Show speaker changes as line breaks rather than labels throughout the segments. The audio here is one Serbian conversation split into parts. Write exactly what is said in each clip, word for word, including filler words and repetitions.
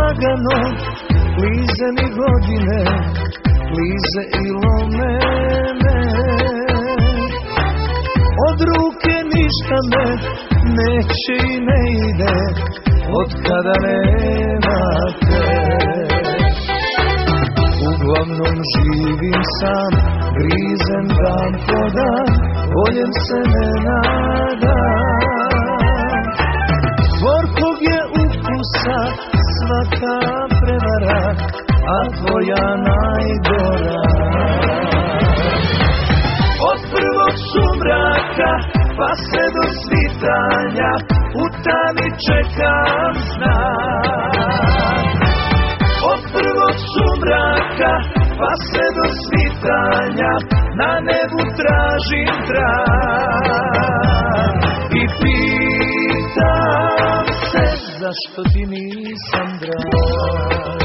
lagano, klize mi godine, klize i lome me. Od ruke ništa me neće i ne ide, od kada nema te. Uglavnom živim sam, grizem dan po dan, voljem se ne nadam. Gorkog je ukusa svaka prevara, a tvoja najgora. Od prvog sumraka pa sve do svitanja, u tami čekam znak. Od prvog sumraka pa sve do svitanja, na nebu tražim trag. I pitam se zašto ti nisam drag.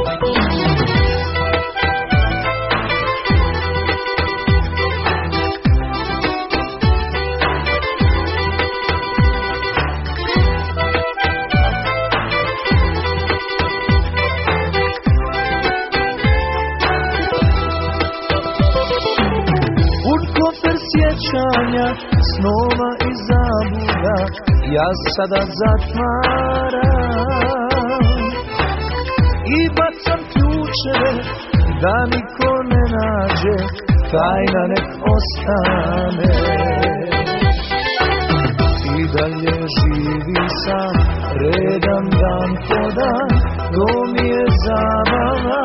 Sjećanja, snova i zabuda, ja sada zatvaram i bacam ključeve da niko ne nađe, tajna nek ostane. I dalje živi sam, redam dan po dan, to mi je zabava.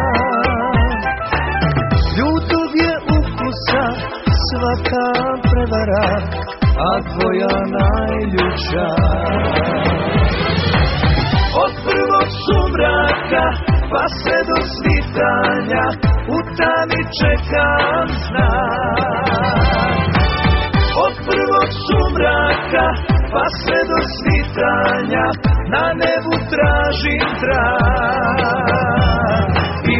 Ljutog je ukusa svaka prevara, a tvoja najljuča. Od prvog sumraka pa sve do svitanja, u tami čekam znak. Od prvog sumraka pa sve do svitanja, na nebu tražim trag. I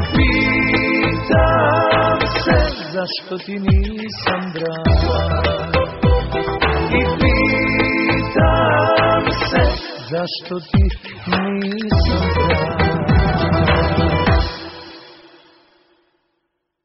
pitam se zašto ti nisam drag. I pitam se zašto ti nisam